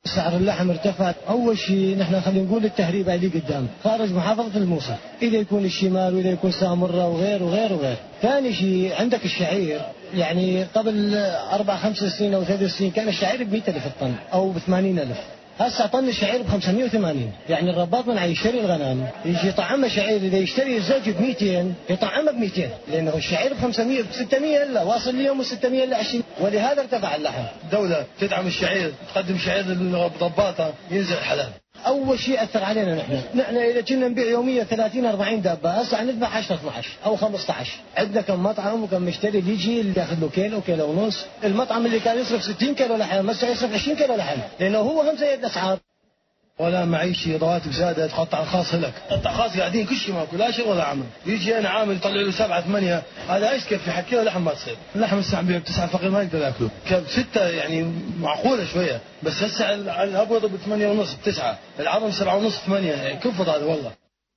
سعر اللحم ارتفع. أول شيء نحن خلينا نقول التهريب اللي قدام خارج محافظة الموصل، إذا يكون الشمال وإذا يكون سامرة وغير وغير وغير. ثاني شيء عندك الشعير، يعني قبل 4-5 سنين أو 3 سنين كان الشعير ب100,000 الطن أو ب80,000. هسه طن الشعير ب580. يعني الرباط من يشتري الغنم يجي يطعمه شعير، إذا يشتري الزوج ب200 يطعمه ب200، لأنه الشعير ب500 ب600 هلا واصل اليوم ب600 إلا 20. ولهذا ارتفع اللحم. الدولة تدعم الشعير، تقدم شعير للضباطة ينزل حلال. أول شيء أثر علينا نحن إذا كنا نبيع يوميا 30-40 دابة، هسه نذبح 10-12 أو 15. عندنا كم مطعم وكم مشتري يجي اللي ياخذ له كيلو كيلو ونص. المطعم اللي كان يصرف 60 كيلو لحم هسه يصرف 20 كيلو لحم، لأنه هو هم زي الأسعار. ولا معيشي رواتب زادت، قطع خاص لك، قطع خاص قاعدين كل شيء ماكو، لا شغل ولا عمل. يجي انا عامل يطلع له 7-8، هذا ايش كيف يحكي له لحم ما تصير. اللحم الساعه ب 9 فقير ما يقدر ياكله، كم 6 يعني معقوله شويه، بس هسه الابيض ب 8 ونص ب9، العظم 7 ونص 8، يعني كفض هذا والله.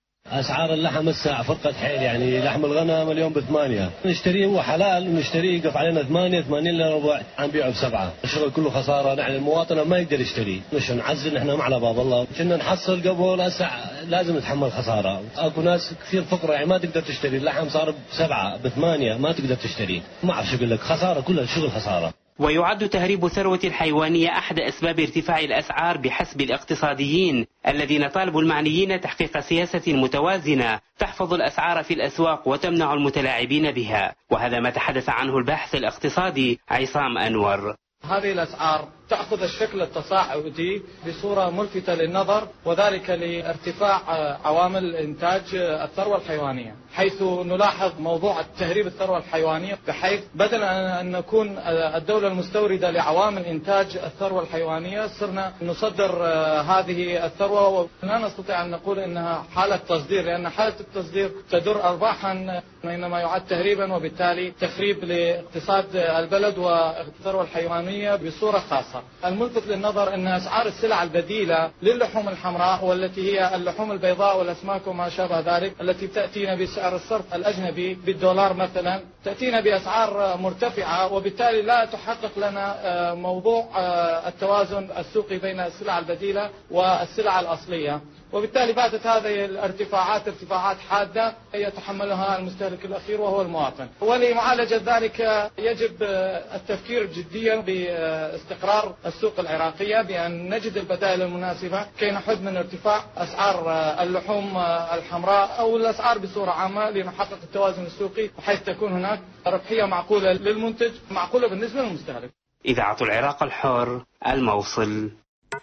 أسعار اللحم الساعة فرقت حيل، يعني لحم الغنم اليوم ب8 نشتريه، هو حلال نشتريه يقف علينا 80 إلا ربع، عم بيعه ب7. الشغل كله خسارة، نحن المواطن ما يقدر يشتري، مش نعزل نحن مع باب الله، كنا نحصل قبل هسه لازم نتحمل خسارة. اكو ناس كثير فقراء يعني ما تقدر تشتري، اللحم صار ب7 ب8 ما تقدر تشتري، ما أعرف شو أقول لك، خسارة كلها الشغل خسارة. ويعد تهريب الثروة الحيوانية أحد أسباب ارتفاع الأسعار بحسب الاقتصاديين الذين طالبوا المعنيين تحقيق سياسة متوازنة تحفظ الأسعار في الأسواق وتمنع المتلاعبين بها، وهذا ما تحدث عنه الباحث الاقتصادي عصام أنور. هذه الأسعار تأخذ الشكل التصاعدي بصورة ملفتة للنظر، وذلك لارتفاع عوامل إنتاج الثروة الحيوانية، حيث نلاحظ موضوع تهريب الثروة الحيوانية، بحيث بدل أن نكون الدولة المستوردة لعوامل إنتاج الثروة الحيوانية صرنا نصدر هذه الثروة، ولا نستطيع أن نقول إنها حالة تصدير، لأن حالة التصدير تدر أرباحا إنما يعد تهريبا، وبالتالي تخريب لاقتصاد البلد والثروة الحيوانية بصورة خاصة. الملفت للنظر أن أسعار السلع البديلة للحوم الحمراء، والتي هي اللحوم البيضاء والأسماك وما شابه ذلك، التي تأتينا بسعر الصرف الأجنبي بالدولار مثلا، تأتينا بأسعار مرتفعة، وبالتالي لا تحقق لنا موضوع التوازن السوقي بين السلع البديلة والسلع الأصلية، وبالتالي باتت هذه الارتفاعات ارتفاعات حادة يتحملها المستهلك الأخير وهو المواطن. ولمعالجة ذلك يجب التفكير جديا باستقرار السوق العراقية، بأن نجد البدائل المناسبة كي نحد من ارتفاع أسعار اللحوم الحمراء أو الأسعار بصورة عامة، لنحقق التوازن السوقي بحيث تكون هناك ربحية معقولة للمنتج، معقولة بالنسبة للمستهلك. إذاعة العراق الحر، الموصل.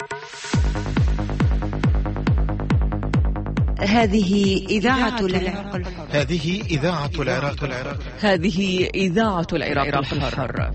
هذه إذاعة العراق الحر. هذه إذاعة العراق الحر. هذه إذاعة العراق الحر.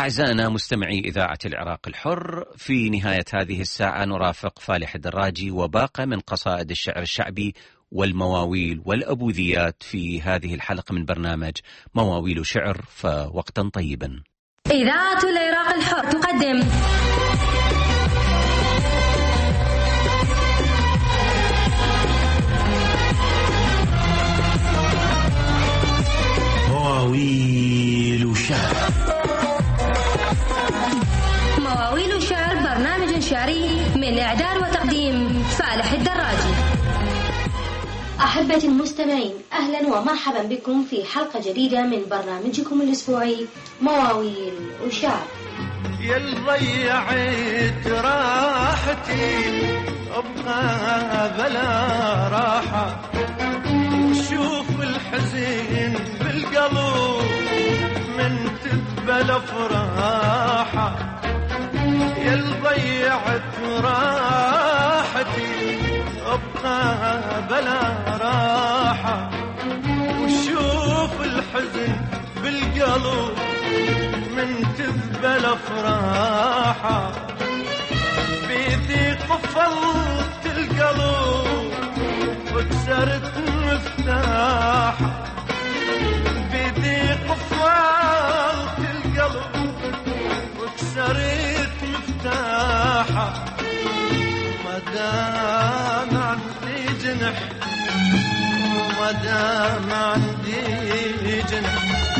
أعزائنا مستمعي إذاعة العراق الحر، في نهاية هذه الساعة نرافق فالح الدراجي وباقة من قصائد الشعر الشعبي والمواويل والأبوذيات في هذه الحلقة من برنامج مواويل شعر، فوقتا طيبا. إذاعة العراق الحر تقدم مواويل شعر. مواويل شعر برنامج شعري من إعداد وتقديم فالح الدراجي. أحبتي المستمعين، أهلا ومرحبا بكم في حلقة جديدة من برنامجكم الأسبوعي مواويل وشعر. يل ضيعت راحتي أبقى بلا راحة، شوف الحزين بالقلب من تقبل أفراحة. يل ضيعت راحتي أبقى بلا راحة، وشوف الحزن بالقلب من تذبل أفراحة. بيدي قفلت القلب وكسرت مفتاحة، بيدي قفلت القلب وكسرت مفتاحة. مدام عندي جنح ومدام عندي جنح،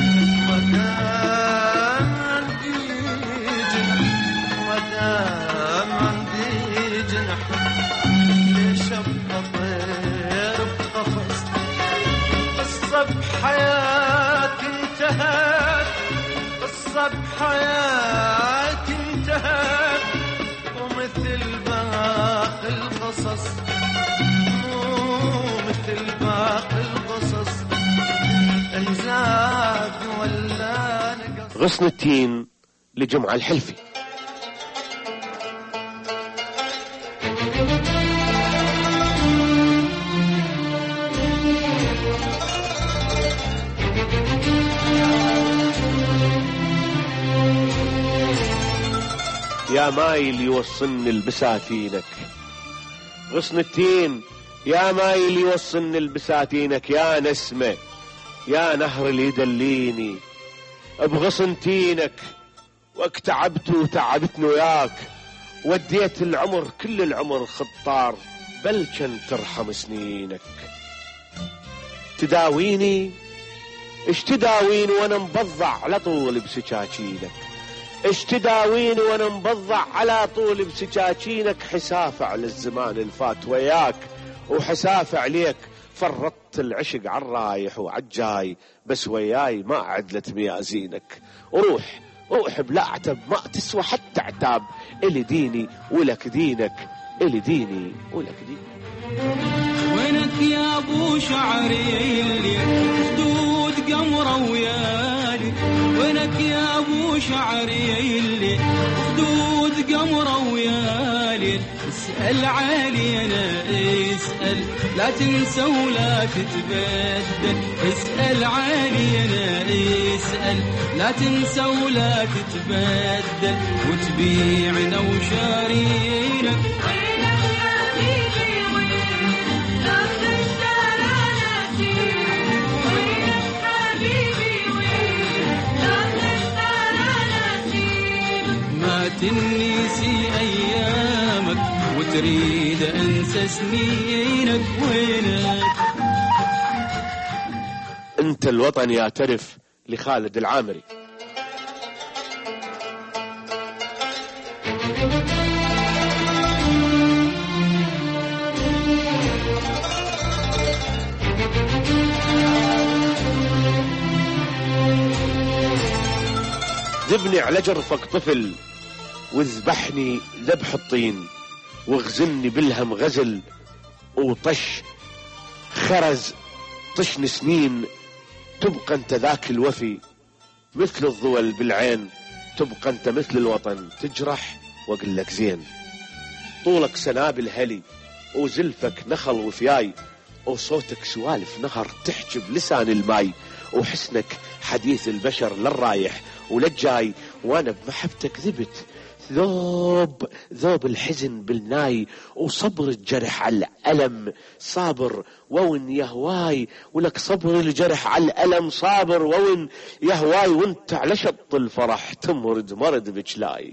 مدام عندي جنح، مدام عندي جنح، ليش ابقى طير بقفص؟ قصة بحياتي انتهت، قصة بحياتي انتهت، ومثل باقي القصص، ومثل باقي القصص انزاد ولا نقص. غصن التين لجمعة الحلفي. يا مايل يوصلني البساتينك، غصن التين يا مايل يوصلني البساتينك، يا نسمة يا نهر اللي يدليني بغصن تينك. واكتعبت وتعبتني وياك، وديت العمر كل العمر خطار، بل كن ترحم سنينك. تداويني اش تداويني وانا مبضع على طول بسكاكينك، اش تداويني وانا مبضع على طول بسكاكينك. حسافة على الزمان الفات وياك وحسافة عليك، فرطت العشق عالرايح وعالجاي، بس وياي ما عدلت ميازينك. وروح روح بلا عتب ما تسوى حتى عتاب، إلي ديني ولك دينك، إلي ديني ولك دينك. وينك يا ابو شعري اللي خدود قمره ويالي، وينك يا ابو شعري اللي خدود قمره ويالي. اسأل علينا اسأل لا تنسى ولا تتبدل، اسأل علينا اسأل لا تنسى ولا تتبدل، وتبيعنا وشارينا. تنسي أيامك وتريد أنسى سنينك، وينك أنت الوطن يعترف لخالد العامري. ذبني على جرفك طفل وذبحني ذبح الطين، واغزلني بالهم غزل وطش خرز طشني سنين. تبقى انت ذاك الوفي مثل الضول بالعين، تبقى انت مثل الوطن تجرح واقول لك زين. طولك سنابل هلي وزلفك نخل وفياي، وصوتك سوالف نهر تحجب لسان الماي، وحسنك حديث البشر للرايح وللجاي، وانا بمحبتك ذبت، ذوب الحزن بالناي، وصبر الجرح على الألم صابر وون يهواي، ولك صبر الجرح على الألم صابر وون يهواي، وانت على شط الفرح تمرد مرد بجلاي.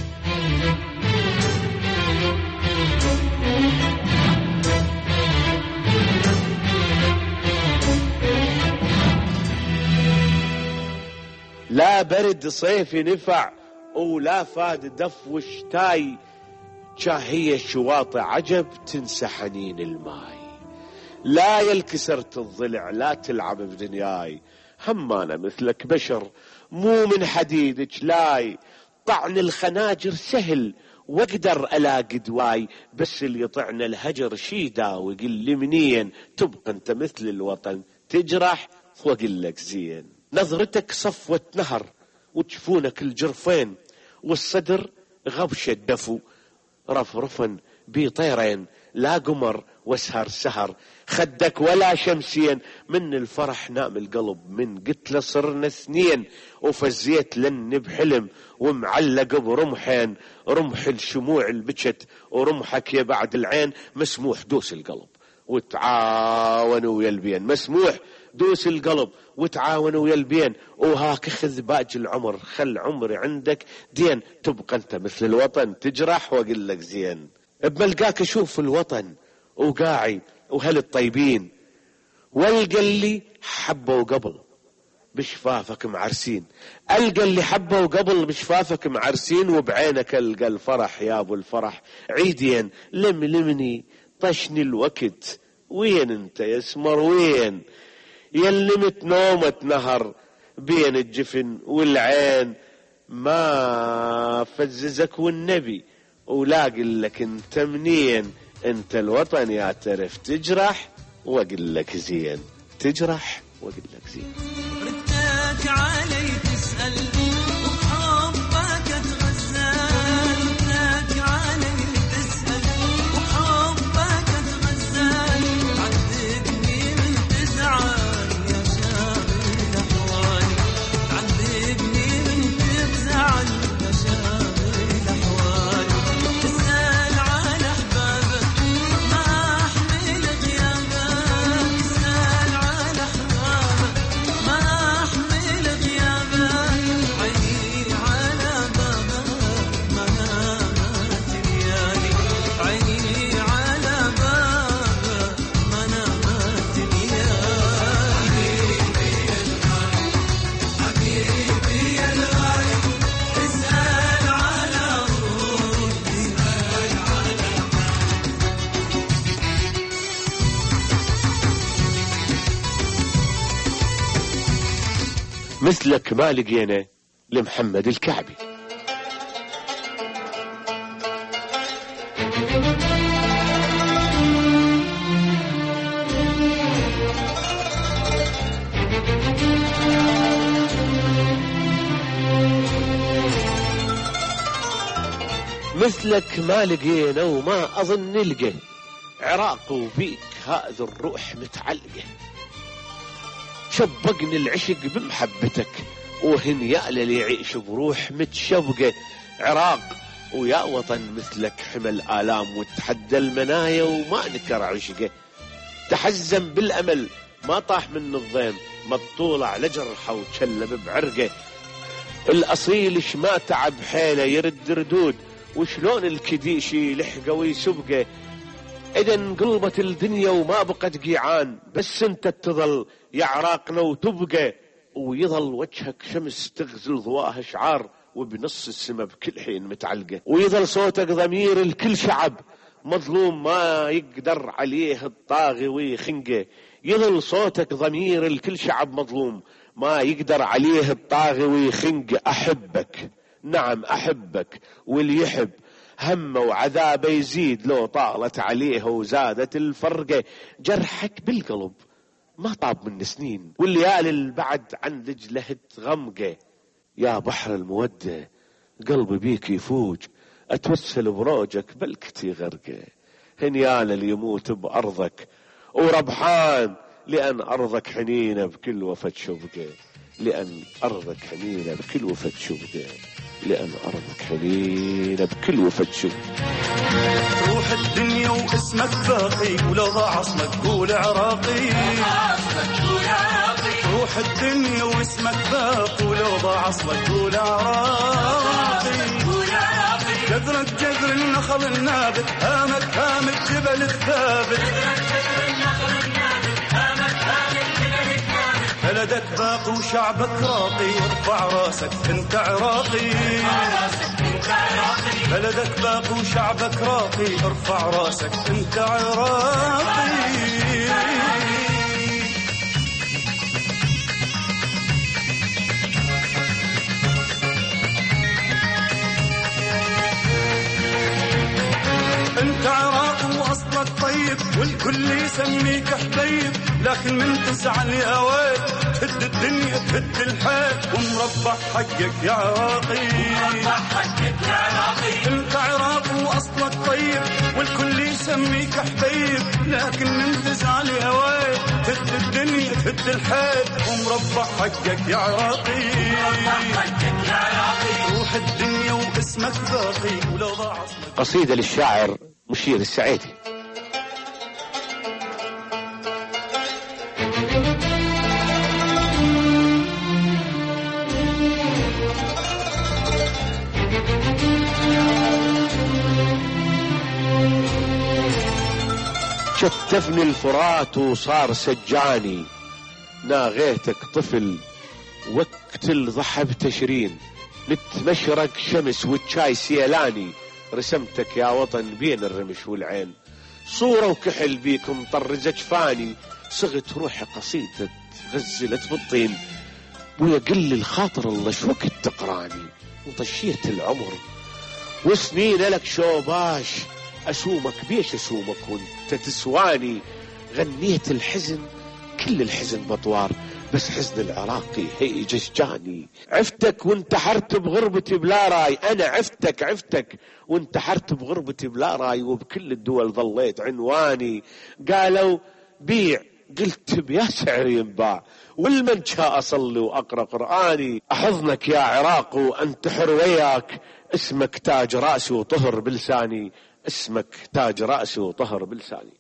لا برد صيفي نفع ولا فاد دف وشتاي، شاهية شواطئ عجب تنسى حنين الماي. لا يلكسرت الضلع لا تلعب بدنياي، هم أنا مثلك بشر مو من حديد جلاي. طعن الخناجر سهل واقدر الاقي دواي، بس اللي يطعن الهجر شيدا ويقل لي منين، تبقى انت مثل الوطن تجرح واقول لك زين. نظرتك صفوة نهر وجفونك الجرفين، والصدر غبش الدفو رفرفا بطيرين، لا قمر واسهر سهر خدك ولا شمسين. من الفرح نام القلب من قتله صرنا اثنين، وفزيت لن بحلم ومعلق برمحين، رمح الشموع البجت ورمحك يا بعد العين. مسموح دوس القلب وتعاونوا ويا البين، مسموح دوس القلب وتعاونوا ويا البين، وهاك خذ باج العمر خل عمري عندك دين. تبقى انت مثل الوطن تجرح واقول لك زين. بملقاك اشوف الوطن وقاعي وهل الطيبين، والقى اللي حبوا قبل بشفافك معرسين، القى اللي حبوا قبل بشفافك معرسين، وبعينك القى الفرح يا ابو الفرح عيدين. لمني طشني الوقت وين انت يا اسمر وين، يلمت نومة نهر بين الجفن والعين. ما فززك والنبي ولاقي لك انت منين، انت الوطن يعترف تجرح واقول لك زين، تجرح واقول لك زين. ردك علي تسأل وحبك اتغزل، ردك علي تسأل وحبك اتغزل، عذبني من تزعل يا شاغل الاحوال، عذبني من تزعل يا شاغل الاحوال. تسأل على احبابك ما احمل غيابك، تسأل على احبابك ما احمل غيابك، عيني على بابك ما نامت ليالي، عيني على بابك ما نامت ليالي. حبيبي يا الغالي اسأل على روحي، اسأل على مثلك ما لقينا لمحمد الكعبي. مثلك ما لقينا وما أظن نلقى، عراق وبيك هذا الروح متعلقة. شبقني العشق بمحبتك وهن يألل يعيش بروح متشوقة. عراق ويا وطن مثلك حمل آلام وتحدى المنايا وما نكر عشقه. تحزم بالأمل ما طاح من الضيم، مطول على جرحه وشلب بعرقه. الأصيل شما تعب حيله يرد ردود، وشلون الكديشي لحقه ويسبقه. إذا انقلبت الدنيا وما بقت قيعان، بس انت تظل يا عراقنا وتبقى، ويظل وجهك شمس تغزل ضواها شعار، وبنص السما بكل حين متعلقة. ويظل صوتك ضمير الكل شعب مظلوم ما يقدر عليه الطاغي ويخنقه. يظل صوتك ضمير الكل شعب مظلوم ما يقدر عليه الطاغي ويخنقه. أحبك نعم أحبك، واللي يحب همه وعذابه يزيد لو طالت عليه وزادت الفرقة. جرحك بالقلب ما طاب من سنين، والليالي البعد عن رجله تغمقه. يا بحر المودة قلبي بيك يفوج، اتوسل بروجك بلكتي غرقه. هنيانا اللي يموت بأرضك وربحان، لأن أرضك حنينة بكل وفة شبقه، لأن أرضك حنينة بكل وفة شبقه. لأن أرضك حنينة بكل وفد شو. روح الدنيا واسمك باقي ولو ضاع اصلك قول عراقي. روح الدنيا واسمك باقي ولو ضاع اصلك قول عراقي. جذرك جذر النخل النابت هامك هام الجبل الثابت. بلدك باقي وشعبك راقي ارفع راسك انت عراقي. بلدك باقي وشعبك راقي ارفع راسك انت عراقي. انت عراقي واصلك طيب والكل يسميك حبيب، لكن من تسعى الهوى تهد الدنيا تهد الحيل ومربع حقك يا عراقي. انت عراقي واصلك طيب والكل يسميك حبيب، لكن من تسعى الهوى تهد الدنيا تهد الحيل ومربع حقك يا عراقي. روح الدنيا واسمك باقي ولو ضاع اصلك. قصيدة للشاعر مشير السعيدي. شتفني الفرات وصار سجاني، ناغيتك طفل وقت الضحى بتشرين، نتمشرق شمس والشاي سيلاني، رسمتك يا وطن بين الرمش والعين، صورة وكحل بيك مطرز جفاني، صغت روحي قصيدة غزلت بالطين، ويقل الخاطر الله شوقت تقراني، وطشيت العمر وسنين لك شوباش، أسومك بيش أسومك وانت تسواني، غنيت الحزن كل الحزن بطوار، بس حزن العراقي هي جشجاني، عفتك وانتحرت بغربتي بلا راي، أنا عفتك وانتحرت بغربتي بلا راي، وبكل الدول ظليت عنواني، قالوا بيع قلت بيا سعر ينباع، والمن شاء أصلي وأقرأ قرآني، أحضنك يا عراق وأنتحر وياك، اسمك تاج رأسي وطهر بلساني، اسمك تاج رأسي وطهر بلساني.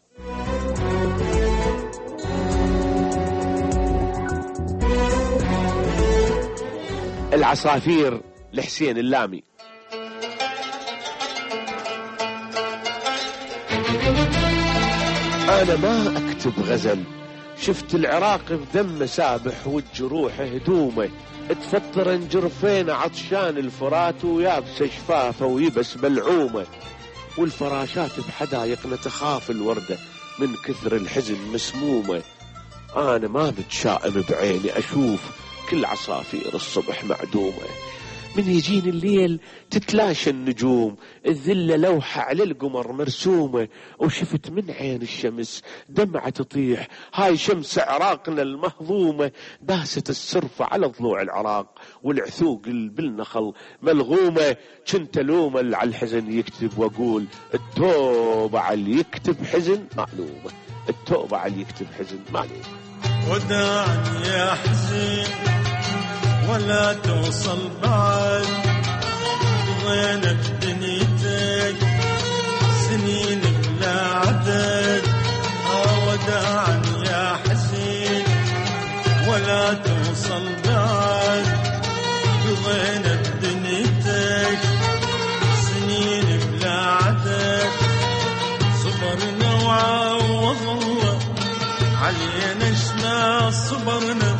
العصافير لحسين اللامي. أنا ما أكتب غزل، شفت العراق بدم سابح والجروح هدومه، تفطر جرفين عطشان الفرات ويابس شفافه ويبس بلعومه، والفراشات بحدايقنا تخاف الوردة من كثر الحزن مسمومة، أنا ما متشائم بعيني أشوف كل عصافير الصبح معدومة، من يجين الليل تتلاشى النجوم، الذلة لوحة على القمر مرسومة، وشفت من عين الشمس دمعة تطيح، هاي شمس عراقنا المهضومة، داست السرفة على ضلوع العراق والعثوق بالنخل ملغومة، كنت لوم على الحزن يكتب واقول التوبة على اللي يكتب حزن معلومة، التوبة على اللي يكتب حزن معلومة. وداعا يا حزين ولا توصل بعد، ضينا بدنيتك سنين بلا عدد، وداعا يا حزين ولا توصل بعد، ضينا بدنيتك سنين بلا عدد، صبرنا وعوض الله علينا شما صبرنا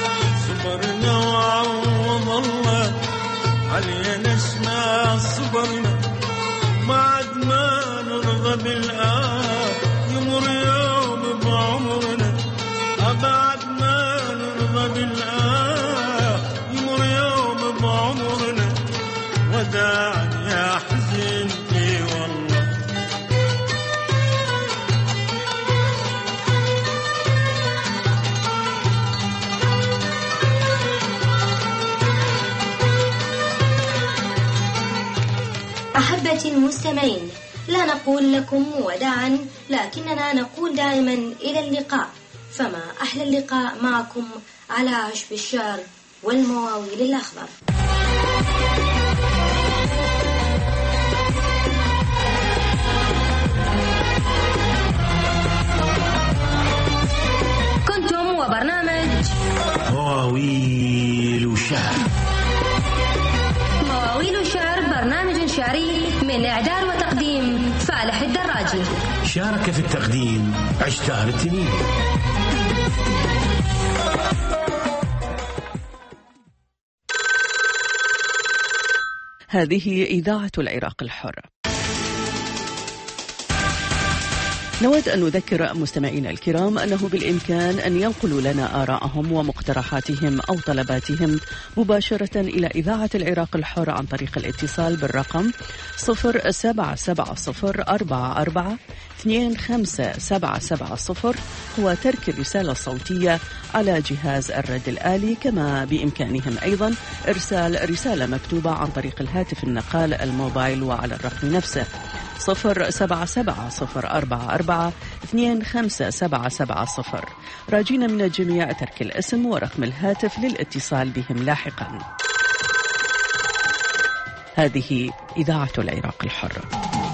وعوض الله علينا شما صبرنا، بعد ما نرضى بالآه يمر يوم بعمرنا، بعد ما نرضى بالآه يمر يوم بعمرنا، وداعا يا حزين اي والله. أحبتي المستمعين، لا نقول لكم وداعا، لكننا نقول دائما إلى اللقاء، فما أحلى اللقاء معكم على عشب الشعر والمواويل الأخضر. التقديم فالح الدراجي. شارك في التقديم عشتار التنين. هذه إذاعة العراق الحر. نود أن نذكر مستمعينا الكرام أنه بالإمكان أن ينقلوا لنا آراءهم ومقترحاتهم أو طلباتهم مباشرة إلى إذاعة العراق الحر عن طريق الاتصال بالرقم 0770442577 وترك الرسالة الصوتية على جهاز الرد الآلي، كما بإمكانهم أيضا إرسال رسالة مكتوبة عن طريق الهاتف النقال الموبايل وعلى الرقم نفسه 0770442577. راجين من الجميع ترك الاسم ورقم الهاتف للاتصال بهم لاحقا. هذه إذاعة العراق الحر.